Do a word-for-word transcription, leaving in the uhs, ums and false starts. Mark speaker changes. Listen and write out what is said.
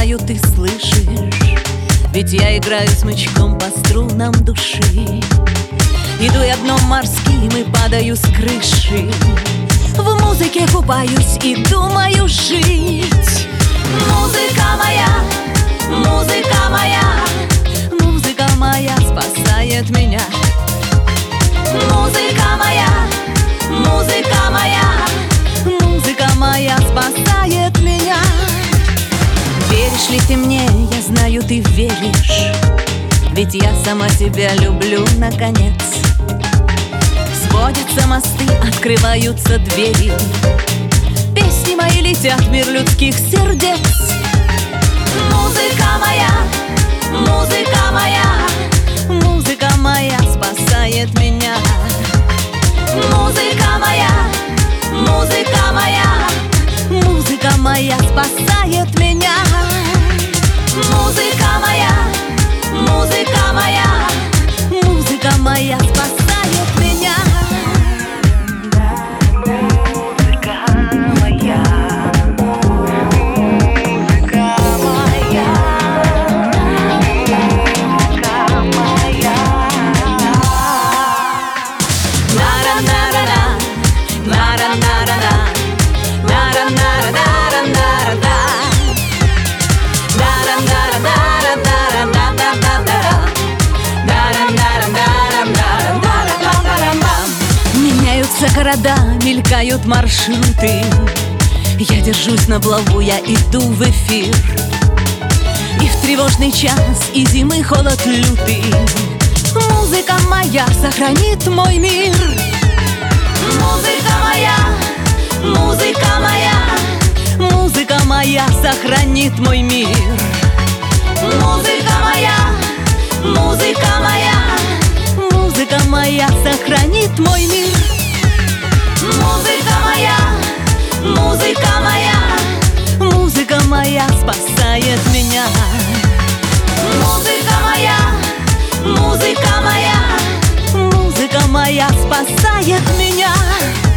Speaker 1: знаю, ты слышишь, ведь я играю смычком по струнам души. Иду я дном морским и падаю с крыши, в музыке купаюсь и думаю жить. Музыка моя, музыка моя, музыка моя спасает меня. Музыка моя, музыка моя, музыка моя спасает меня. Веришь ли ты мне? Я знаю, ты веришь, ведь я сама себя люблю, наконец. Сводятся мосты, открываются двери, песни мои летят в мир людских сердец. Музыка моя, музыка моя, музыка моя спасает меня. Музыка моя, музыка моя, музыка моя спасает меня. Музыка моя, музыка моя, музыка моя спасает меня. Меняются города, мелькают маршруты, я держусь на плаву, я иду в эфир. И в тревожный час, и зимы холод лютый, музыка моя сохранит мой мир. Музыка моя, музыка моя, музыка моя сохранит мой мир. Музыка моя, музыка моя, музыка моя сохранит мой мир. Музыка моя, музыка моя, музыка моя спасает меня. Музыка моя, музыка моя, музыка моя спасает меня.